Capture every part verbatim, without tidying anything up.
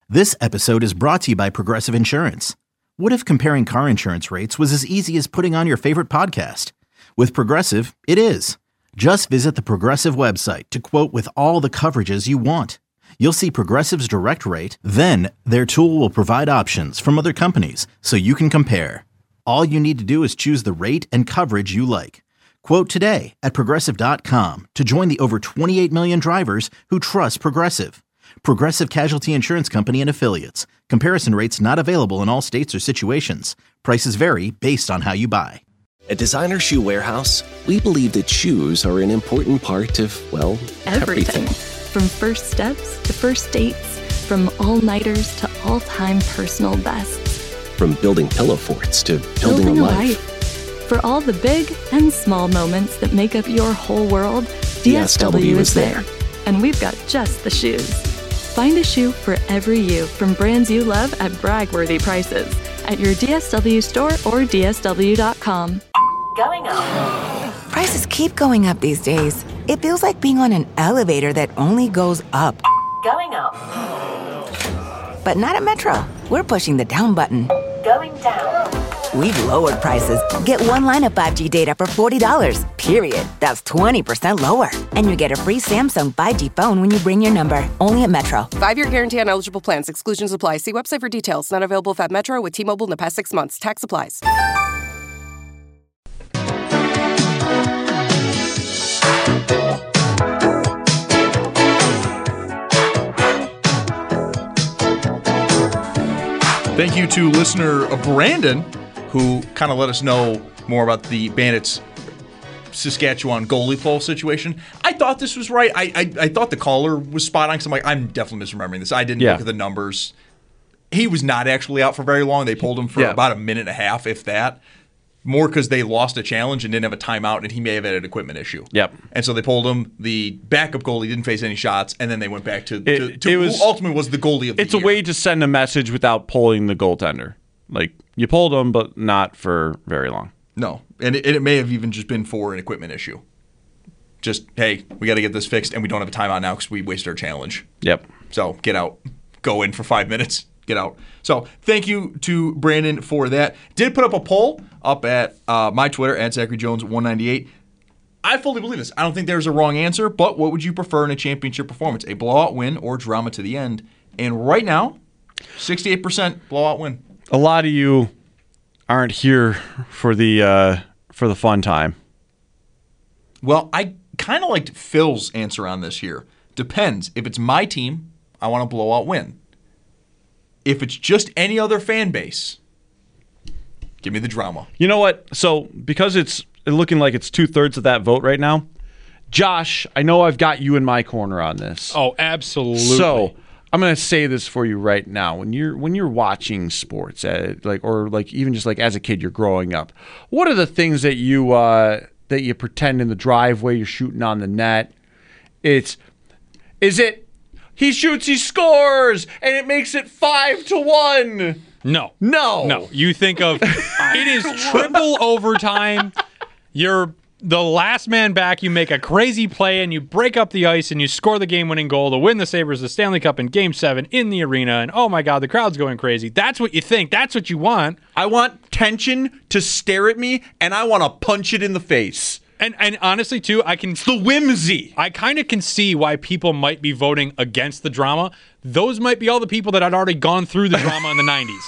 This episode is brought to you by Progressive Insurance. What if comparing car insurance rates was as easy as putting on your favorite podcast? With Progressive, it is. Just visit the Progressive website to quote with all the coverages you want. You'll see Progressive's direct rate, then their tool will provide options from other companies so you can compare. All you need to do is choose the rate and coverage you like. Quote today at progressive dot com to join the over twenty-eight million drivers who trust Progressive. Progressive Casualty Insurance Company and Affiliates. Comparison rates not available in all states or situations. Prices vary based on how you buy. At Designer Shoe Warehouse, we believe that shoes are an important part of, well, everything. Everything. From first steps to first dates, from all-nighters to all-time personal bests. From building pillow forts to building, Building a a life. life. For all the big and small moments that make up your whole world, D S W is there. And we've got just the shoes. Find a shoe for every you from brands you love at brag-worthy prices at your D S W store or D S W dot com. Going up. Prices keep going up these days. It feels like being on an elevator that only goes up. Going up. But not at Metro. We're pushing the down button. Going down. We've lowered prices. Get one line of five G data for forty dollars, period. That's twenty percent lower. And you get a free Samsung five G phone when you bring your number. Only at Metro. Five-year guarantee on eligible plans. Exclusions apply. See website for details. Not available at Metro with T-Mobile in the past six months. Tax applies. Thank you to listener Brandon, who kind of let us know more about the Bandits Saskatchewan goalie poll situation. I thought this was right. I I, I thought the caller was spot on because I'm like, I'm definitely misremembering this. I didn't Yeah. look at the numbers. He was not actually out for very long. They pulled him for Yeah. about a minute and a half, if that. More because they lost a challenge and didn't have a timeout, and he may have had an equipment issue. Yep. And so they pulled him. The backup goalie didn't face any shots, and then they went back to, It- to, to it was- who ultimately was the goalie of the It's year. a way to send a message without pulling the goaltender. Like, you pulled him, but not for very long. No, and it, and it may have even just been for an equipment issue. Just, hey, we got to get this fixed, and we don't have a timeout now because we wasted our challenge. Yep. So get out, go in for five minutes, get out. So thank you to Brandon for that. Did put up a poll up at uh, my Twitter, at Zachary Jones one ninety-eight. I fully believe this. I don't think there's a wrong answer, but what would you prefer in a championship performance? A blowout win or drama to the end? And right now, sixty-eight percent blowout win. A lot of you aren't here for the uh, for the fun time. Well, I kind of liked Phil's answer on this here. Depends. If it's my team, I want a blowout win. If it's just any other fan base, give me the drama. You know what? So because it's looking like it's two thirds of that vote right now, Josh, I know I've got you in my corner on this. Oh, absolutely. So I'm going to say this for you right now. When you're when you're watching sports, uh, like or like even just like as a kid, you're growing up. What are the things that you uh, that you pretend in the driveway? You're shooting on the net. It's is it he shoots, he scores, and it makes it five to one. No. No. No. You think of it is triple overtime. You're the last man back. You make a crazy play and you break up the ice and you score the game-winning goal to win the Sabres the Stanley Cup in Game seven in the arena. And oh my God, the crowd's going crazy. That's what you think. That's what you want. I want tension to stare at me, and I want to punch it in the face. And and honestly, too, I can. It's the whimsy. I kind of can see why people might be voting against the drama. Those might be all the people that had already gone through the drama in the nineties.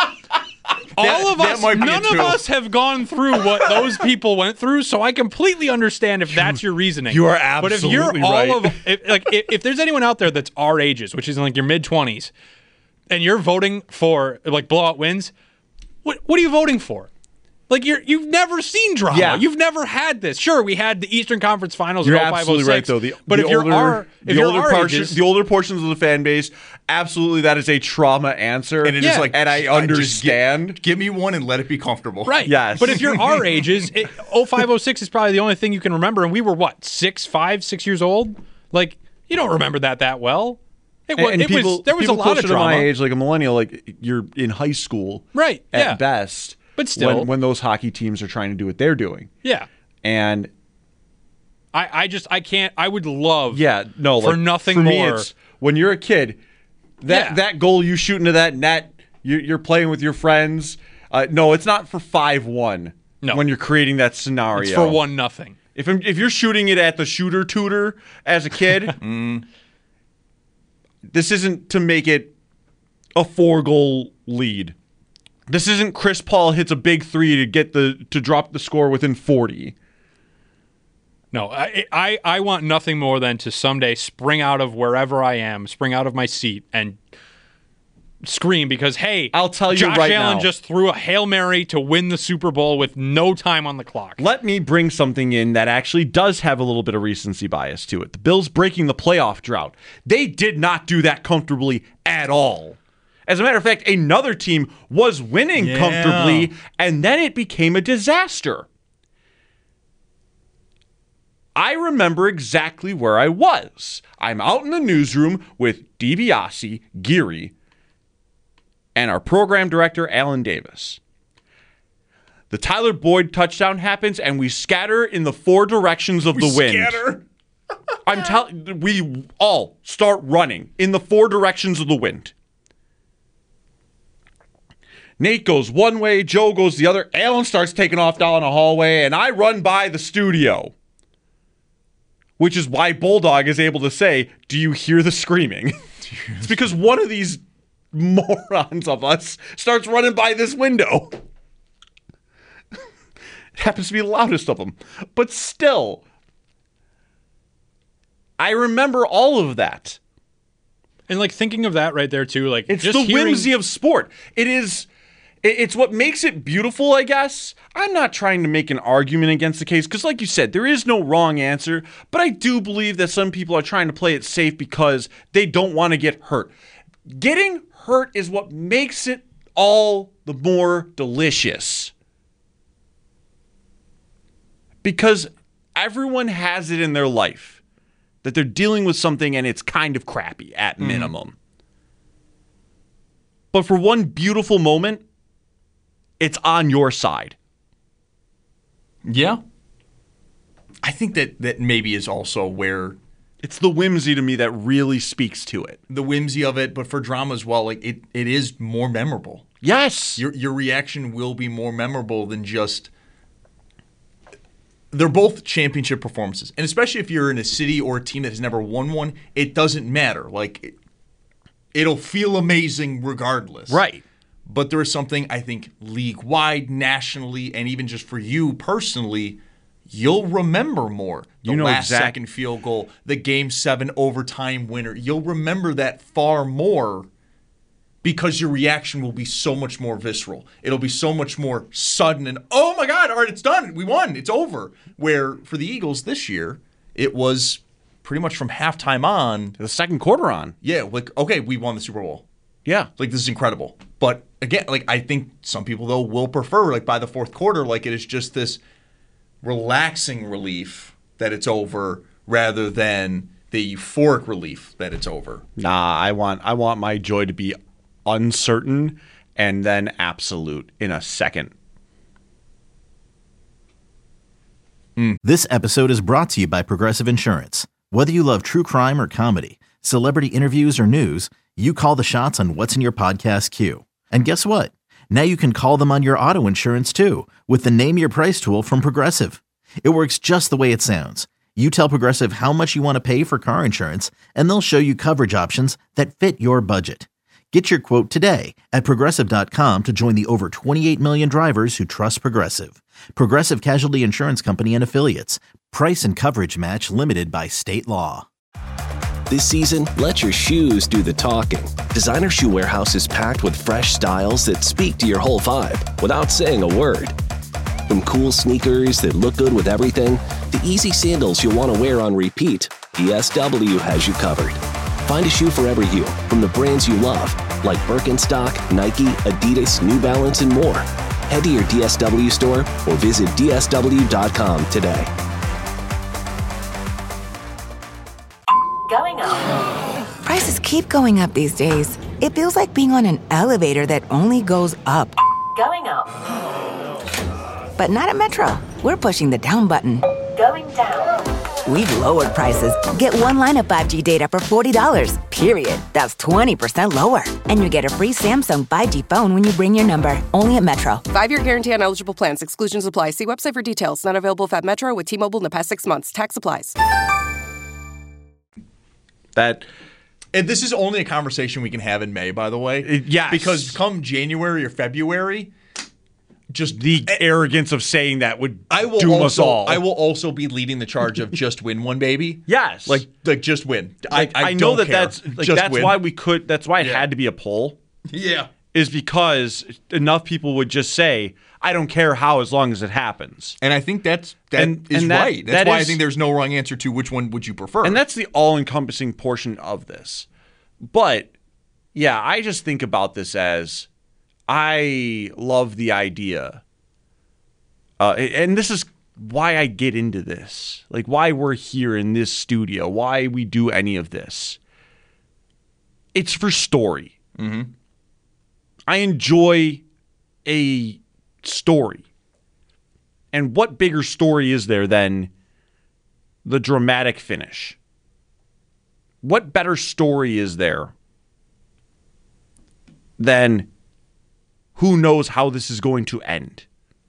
All of that us, might be none it, of too. us have gone through what those people went through, so I completely understand if that's your reasoning. You are But if you're absolutely all right. of, if, like, if, if there's anyone out there that's our ages, which is in like your mid twenties, and you're voting for like blowout wins, what what are you voting for? Like you're you've never seen drama. Yeah. You've never had this. Sure, we had the Eastern Conference Finals You're in oh five oh six. absolutely right, though. The, but the if you're older, our if the you're older our portion, ages, the older portions of the fan base, absolutely, that is a trauma answer, And it is Yeah. like, and I just understand. give, give me one and let it be comfortable. right? Yes. But if you're our ages, it, oh five oh six is probably the only thing you can remember, and we were what six, five, six years old. Like you don't remember that that well. It, wa- and it people, was there was a people lot closer of drama. to my age, like a millennial, like you're in high school, Right, At yeah. best, But still. when, when those hockey teams are trying to do what they're doing, Yeah. and I, I just I can't I would love yeah, no, for like, nothing for me, more. it's, when you're a kid, That Yeah. that goal you shoot into that net, you're, you're playing with your friends. Uh, no, it's not for five one No. when you're creating that scenario. It's for one nothing. If I'm, if you're shooting it at the shooter tutor as a kid, mm. this isn't to make it a four goal lead. This isn't Chris Paul hits a big three to get the to drop the score within forty. No, I, I I want nothing more than to someday spring out of wherever I am, spring out of my seat, and scream because, hey, I'll tell you Josh right Allen now. just threw a Hail Mary to win the Super Bowl with no time on the clock. Let me bring something in that actually does have a little bit of recency bias to it. The Bills breaking the playoff drought. They did not do that comfortably at all. As a matter of fact, another team was winning Yeah. comfortably, and then it became a disaster. I remember exactly where I was. I'm out in the newsroom with DiBiase, Geary, and our program director, Alan Davis. The Tyler Boyd touchdown happens, and we scatter in the four directions of the wind. Scatter. I'm telling we all start running in the four directions of the wind. Nate goes one way, Joe goes the other. Alan starts taking off down a hallway, and I run by the studio. Which is why Bulldog is able to say, "Do you hear the screaming?" It's because one of these morons of us starts running by this window. It happens to be the loudest of them. But still, I remember all of that. And like thinking of that right there too, like It's just the hearing, whimsy of sport. It is, it- it's what makes it beautiful, I guess. I'm not trying to make an argument against the case because, like you said, there is no wrong answer. But I do believe that some people are trying to play it safe because they don't want to get hurt. Getting hurt is what makes it all the more delicious. Because everyone has it in their life that they're dealing with something and it's kind of crappy at minimum. But for one beautiful moment, it's on your side. Yeah. I think that that maybe is also where It's the whimsy to me that really speaks to it. the whimsy of it, but for drama as well, like it, it is more memorable. Yes. Your your reaction will be more memorable than just. They're both championship performances, and especially if you're in a city or a team that has never won one, it doesn't matter. Like, it, it'll feel amazing regardless. Right. But there is something I think league-wide, nationally, and even just for you personally, you'll remember more. The You know last exact- second field goal, the game seven overtime winner. You'll remember that far more because your reaction will be so much more visceral. It'll be so much more sudden and, oh my God, all right, it's done. We won. It's over. Where for the Eagles this year, it was pretty much from halftime on. The second quarter on. Yeah, like, okay, we won the Super Bowl. Yeah. Like, this is incredible. But again, like, I think some people, though, will prefer, like, by the fourth quarter, like, it is just this relaxing relief that it's over rather than the euphoric relief that it's over. Nah, I want I want my joy to be uncertain and then absolute in a second. This episode is brought to you by Progressive Insurance. Whether you love true crime or comedy, celebrity interviews or news, you call the shots on what's in your podcast queue. And guess what? Now you can call them on your auto insurance too with the Name Your Price tool from Progressive. It works just the way it sounds. You tell Progressive how much you want to pay for car insurance, and they'll show you coverage options that fit your budget. Get your quote today at Progressive dot com to join the over twenty-eight million drivers who trust Progressive. Progressive Casualty Insurance Company and Affiliates. Price and coverage match limited by state law. This season, let your shoes do the talking. Designer Shoe Warehouse is packed with fresh styles that speak to your whole vibe without saying a word. From cool sneakers that look good with everything, to easy sandals you'll want to wear on repeat, D S W has you covered. Find a shoe for every you, from the brands you love, like Birkenstock, Nike, Adidas, New Balance, and more. Head to your D S W store or visit D S W dot com today. Going up. Prices keep going up these days. It feels like being on an elevator that only goes up. Going up. But not at Metro. We're pushing the down button. Going down. we've lowered prices. Get one line of five G data for forty dollars, period. That's twenty percent lower. And you get a free Samsung five G phone when you bring your number. Only at Metro. Five-year guarantee on eligible plans. Exclusions apply. See website for details. Not available at Metro with T-Mobile in the past six months. Tax applies. That... And this is only a conversation we can have in May, by the way. Uh, yes. Because come January or February, just the uh, arrogance of saying that would I will doom also, us all. I will also be leading the charge of just win one, baby. Yes. Like, like just win. Like, I, I, I know don't that care. that's like, just that's win. why we could. That's why it Yeah. had to be a poll. Yeah. Is because enough people would just say, "I don't care how, as long as it happens." And I think that's that And- is and that- right. That's that why is- I think there's no wrong answer to which one would you prefer. And that's the all-encompassing portion of this. But yeah, I just think about this as I love the idea, uh, and this is why I get into this, like why we're here in this studio, why we do any of this. It's for story. Mm-hmm. I enjoy a story. And what bigger story is there than the dramatic finish? What better story is there than who knows how this is going to end?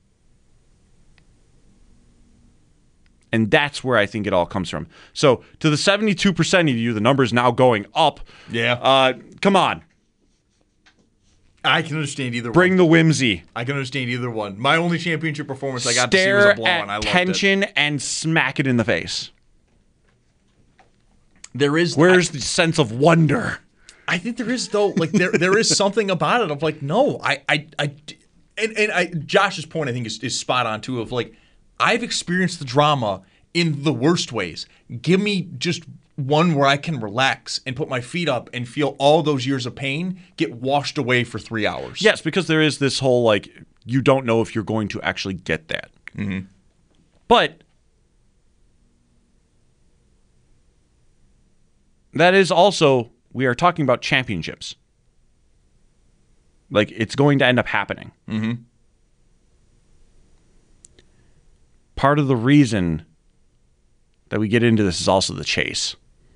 And that's where I think it all comes from. So to the seventy-two percent of you, the number's now going up. Yeah. Uh, come on. I can understand either Bring one. the whimsy. I can understand either one. My only championship performance I got to see Stare was a blow, at and I loved tension it. and smack it in the face. There is Where's I, the sense of wonder? I think there is though. Like there, there is something about it of like, no, I, I, I, and and I, Josh's point I think is, is spot on too. Of like, I've experienced the drama in the worst ways. Give me just one where I can relax and put my feet up and feel all those years of pain get washed away for three hours. Yes, because there is this whole like you don't know if you're going to actually get that. Mm-hmm. But that is also, we are talking about championships. Like, it's going to end up happening. Mm-hmm. Part of the reason that we get into this is also the chase.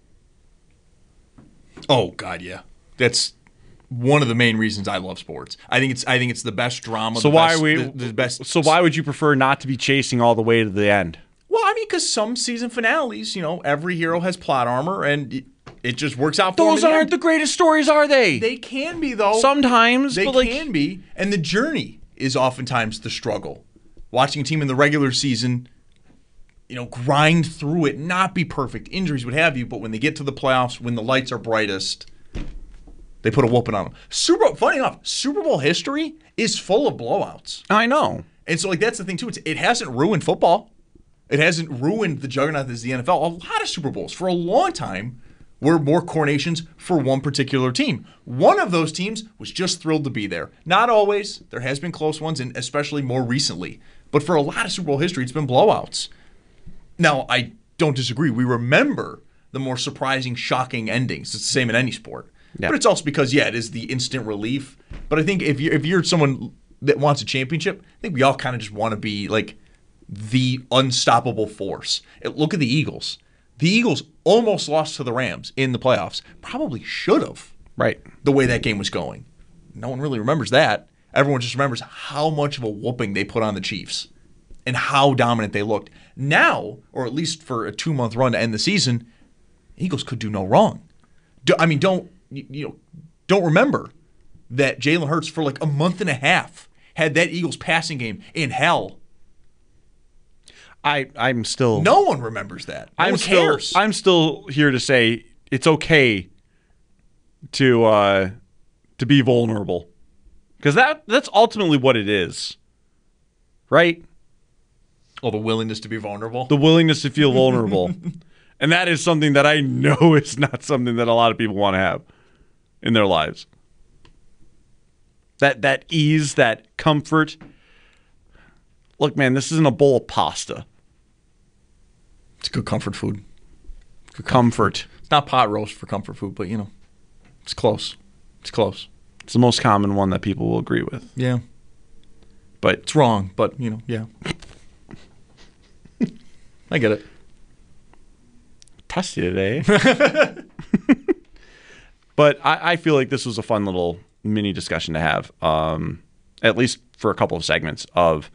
Oh God, yeah. That's one of the main reasons I love sports. I think it's I think it's the best drama. So the why best, we? the, the best? So why would you prefer not to be chasing all the way to the end? Well, I mean, because some season finales, you know, every hero has plot armor, and it, it just works out for them. Those aren't the greatest stories, are they? They can be though. Sometimes, they but like, can be, and the journey is oftentimes the struggle. Watching a team in the regular season, you know, grind through it, not be perfect, injuries, what have you, but when they get to the playoffs, when the lights are brightest, they put a whooping on them. Super Bowl, funny enough, Super Bowl history is full of blowouts. I know. And so, like, that's the thing, too. It's, it hasn't ruined football. It hasn't ruined the juggernaut that is the N F L. A lot of Super Bowls, for a long time, were more coronations for one particular team. One of those teams was just thrilled to be there. Not always. There has been close ones, and especially more recently. But for a lot of Super Bowl history, it's been blowouts. Now, I don't disagree. We remember the more surprising, shocking endings. It's the same in any sport. Yeah. But it's also because, yeah, it is the instant relief. But I think if you're, if you're someone that wants a championship, I think we all kind of just want to be like the unstoppable force. Look at the Eagles. The Eagles almost lost to the Rams in the playoffs. Probably should have. Right. The way that game was going. No one really remembers that. Everyone just remembers how much of a whooping they put on the Chiefs and how dominant they looked. Now, or at least for a two-month run to end the season, Eagles could do no wrong. Do, I mean, don't you, you know? Don't remember that Jalen Hurts for like a month and a half had that Eagles passing game in hell. I I'm still No one remembers that. No I'm one still cares. I'm still here to say it's okay to uh, to be vulnerable, because that that's ultimately what it is, right? Oh, the willingness to be vulnerable. The willingness to feel vulnerable, and that is something that I know is not something that a lot of people want to have in their lives. That that ease, that comfort. Look, man, this isn't a bowl of pasta. It's good comfort food. Good comfort. It's not pot roast for comfort food, but you know, it's close. It's close. It's the most common one that people will agree with. Yeah. But it's wrong, but you know, yeah. I get it. test you today. But I, I feel like this was a fun little mini discussion to have, um, at least for a couple of segments of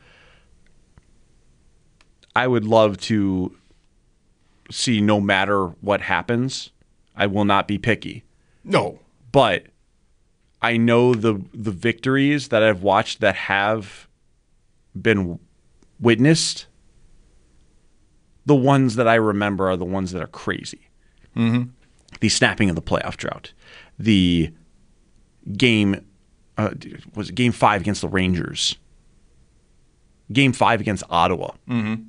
I would love to see no matter what happens, I will not be picky. No. But I know the the victories that I've watched that have been witnessed, the ones that I remember are the ones that are crazy. Mm-hmm. The snapping of the playoff drought. The game, uh, was it game five against the Rangers? Game five against Ottawa. Mm-hmm.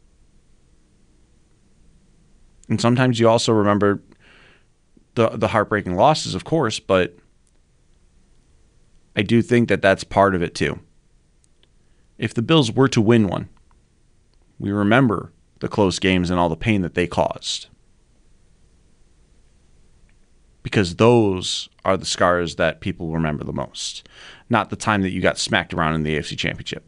And sometimes you also remember the the heartbreaking losses, of course, but I do think that that's part of it too. If the Bills were to win one, we remember the close games and all the pain that they caused. Because those are the scars that people remember the most, not the time that you got smacked around in the A F C Championship.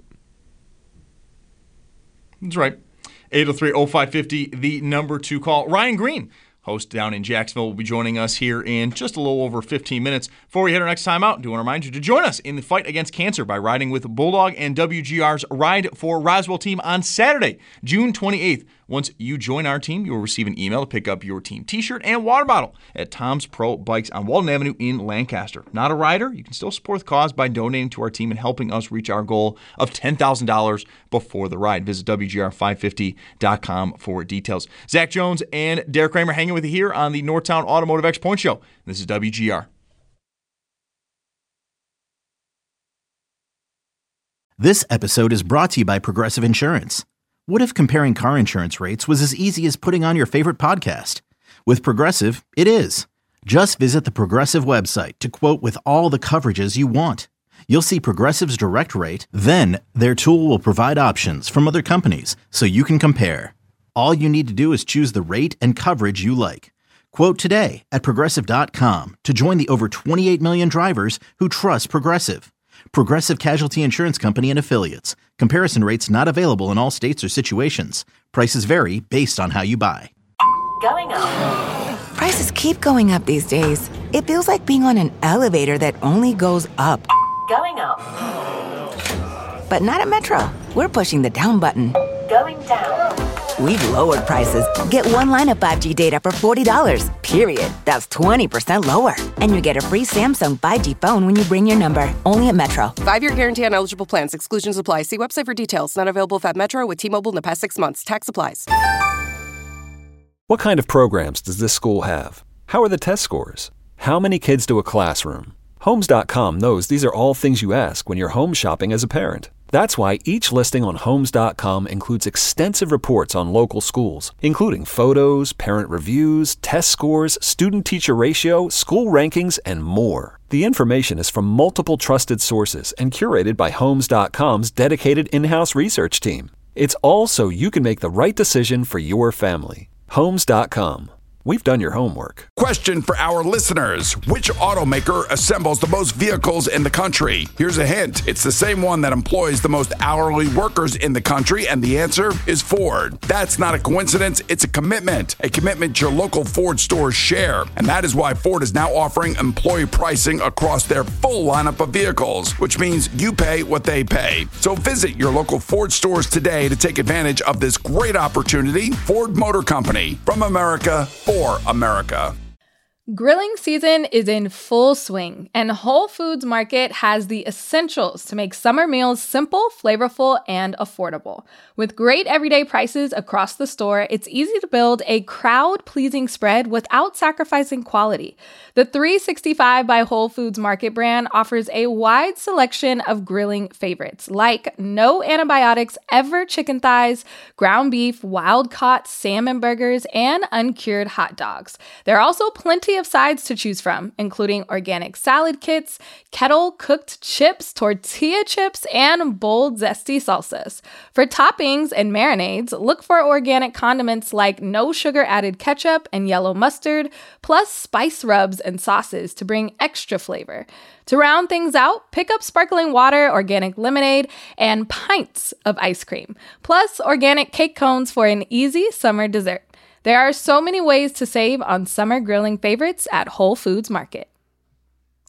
That's right. eight oh three oh five five oh, the number two call. Ryan Green, host down in Jacksonville, will be joining us here in just a little over fifteen minutes. Before we hit our next time out, I do want to remind you to join us in the fight against cancer by riding with Bulldog and W G R's Ride for Roswell team on Saturday, June twenty-eighth. Once you join our team, you will receive an email to pick up your team t-shirt and water bottle at Tom's Pro Bikes on Walden Avenue in Lancaster. Not a rider? You can still support the cause by donating to our team and helping us reach our goal of ten thousand dollars before the ride. Visit W G R five fifty dot com for details. Zach Jones and Derek Kramer hanging with you here on the Northtown Automotive X Point Show. This is W G R. This episode is brought to you by Progressive Insurance. What if comparing car insurance rates was as easy as putting on your favorite podcast? With Progressive, it is. Just visit the Progressive website to quote with all the coverages you want. You'll see Progressive's direct rate, then their tool will provide options from other companies so you can compare. All you need to do is choose the rate and coverage you like. Quote today at Progressive dot com to join the over twenty-eight million drivers who trust Progressive. Progressive Casualty Insurance Company and Affiliates. Comparison rates not available in all states or situations. Prices vary based on how you buy. Going up. Prices keep going up these days. It feels like being on an elevator that only goes up. Going up. But not at Metro. We're pushing the down button. Going down. We've lowered prices. Get one line of five G data for forty dollars, period. That's twenty percent lower. And you get a free Samsung five G phone when you bring your number. Only at Metro. Five-year guarantee on eligible plans. Exclusions apply. See website for details. Not available if at Metro with T-Mobile in the past six months. Tax applies. What kind of programs does this school have? How are the test scores? How many kids do a classroom? Homes dot com knows these are all things you ask when you're home shopping as a parent. That's why each listing on Homes dot com includes extensive reports on local schools, including photos, parent reviews, test scores, student-teacher ratio, school rankings, and more. The information is from multiple trusted sources and curated by Homes dot com's dedicated in-house research team. It's all so you can make the right decision for your family. Homes dot com. We've done your homework. Question for our listeners. Which automaker assembles the most vehicles in the country? Here's a hint. It's the same one that employs the most hourly workers in the country, and the answer is Ford. That's not a coincidence. It's a commitment. A commitment your local Ford stores share. And that is why Ford is now offering employee pricing across their full lineup of vehicles, which means you pay what they pay. So visit your local Ford stores today to take advantage of this great opportunity. Ford Motor Company. From America, for America. Grilling season is in full swing, and Whole Foods Market has the essentials to make summer meals simple, flavorful, and affordable. With great everyday prices across the store, it's easy to build a crowd-pleasing spread without sacrificing quality. The three sixty-five by Whole Foods Market brand offers a wide selection of grilling favorites, like no antibiotics ever chicken thighs, ground beef, wild-caught salmon burgers, and uncured hot dogs. There are also plenty of sides to choose from, including organic salad kits, kettle-cooked chips, tortilla chips, and bold, zesty salsas. For toppings and marinades, look for organic condiments like no sugar-added ketchup and yellow mustard, plus spice rubs and sauces to bring extra flavor. To round things out, pick up sparkling water, organic lemonade, and pints of ice cream, plus organic cake cones for an easy summer dessert. There are so many ways to save on summer grilling favorites at Whole Foods Market.